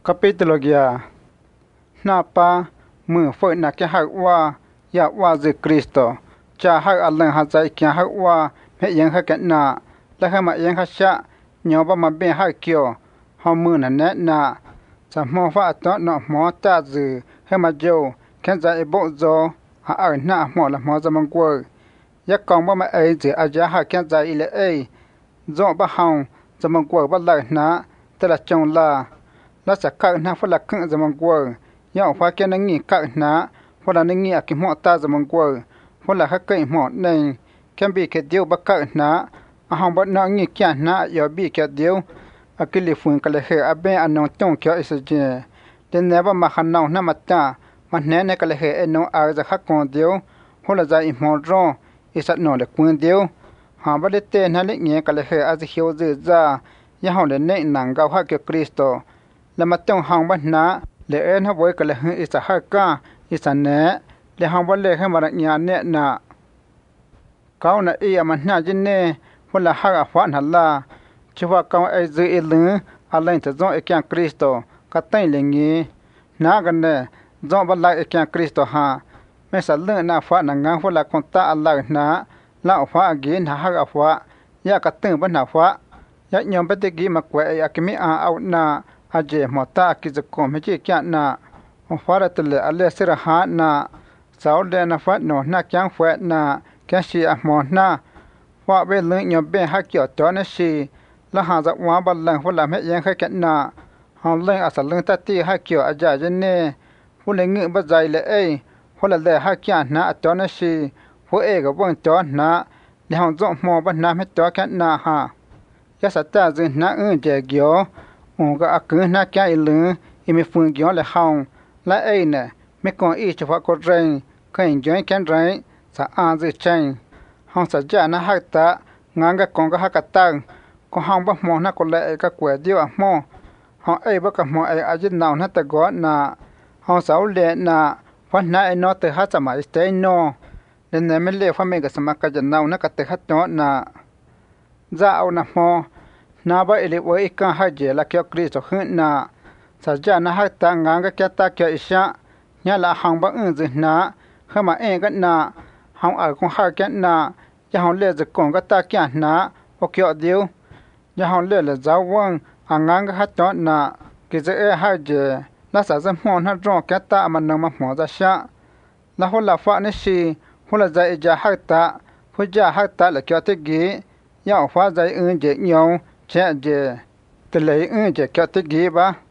Capítulo guía. Napa,มือเฟยนักแกหักว่าอยากว่าคือคริสต์จะหักอัลลังหักใจแกหักว่าไม่ยังหักกันนาและให้มายังหักชะยอมว่ามาเป็นหักเกี่ยวหอมือนั่นแน่นาจะมองว่าตอนนอหมอตาจือให้มาโจแค่ใจโบโจหาอ่านหน้าหมอละหมอจะมังกวยยักกองว่ามาจืออาจจะหักแค่ใจอีเลโจบ้าเฮาจะมังกวยว่าเลยนะแต่ละจงลาและจะกักหน้าฝรั่งขึ้นจะมังกวยย่อฟ้าแกนังงี้กักหน้าฝรั่งนังงี้อากิหมอตาจะมังกวยฝรั่งฮักเกยหมอในแค่บีแค่เดียวบักกักหน้าอาหารบัดน้องงี้แก่หน้าอย่าบีแค่เดียวอากิลิฟุนก็เลยเฮอาเบอันนองจ้องเกี่ยวอิสเจเดนเนว่ามาขันนองน้ำมัดจ้ามันแน่ในก็เลยเฮเอ็นนองอาจะฮักกอนเดียวฝรั่งใจอิหมอร้องอิสัตนองเด็กคนเดียวหาบัดเตนั่นเล็กเงี้ยก็เลยเฮอาจะเขียวจืดจ้าย่าห้องเดินเนหนังเกาฮักเกี่ยวคริสโตแล้วมาจ้องห้องบ้านน้าเลเอ็นฮับไว้ก็เลยอิสฮักก้าอิสันเนะle han wale he mara nya ne na kaw na e man na jin ne wala ha ga fa na la chwa kaw e zu e lu alain ta zo e kyan kristo ka tain le ngi na ga ne zo ba la e kyan kristo ha me sa lu na fa na nga wala kon ta ala na la fa ge na ha ga fa ya ka tin ba na fa ya nyom ba te gi ma kwe ya ki mi a au na a je mo ta ki zu ko me ji kyan na o fa ra te le ale sira ha na sao le na phát nọ na kyang phệ na kya si a mo na wa be le nyo be ha kyo to na si la ha za wa ba lang fu la me yang kha ket na ha le a sa le ta ti ha kyo a ja je ne fu le ngi ba zai le ai fu la le ha kya na a to na si fu e ga bon to na le ha zo mo ba na me to ket na ha ya sa ta zin na je gyo o ga a ku na kya i le i me fu gyo le haung la ai ne me kon i chwa ko ren kan join kan ren sa an zi chen hong sa ja na ha ta ngang ga kon ga ha ka ta ko hong ba mo na ko le ka kwe dio a mo hong ai ba ka mo ai a jin naw na ta go na hong sa le na fa na e no te ha cha ma ste no le ne me le fa me ga sama ka ja naw na ka te ha to na za au na mo na ba ele wo i ka ha je la kyo kristo khun na sa ja na ha ta ngang ga kya ta kya isha nhà là hàng bác ứng gì ná khi mà em cái nà hàng ở con hai cái nà nhà hàng lệ dịch còn cái ta cái ná ok điêu nhà hàng lệ là giáo quân hàng ngang cái hát đó nà cái dễ hai giờ là sao dân mòn hát rõ cái ta mà nằm mà mỏ ra xa là hôm là phát này xí hôm là dạy giờ hai ta hôm giờ hai ta là kéo tới ghế nhà phát dạy ứng dễ nhau trẻ dễ từ lấy ứng dễ kéo tới ghế ba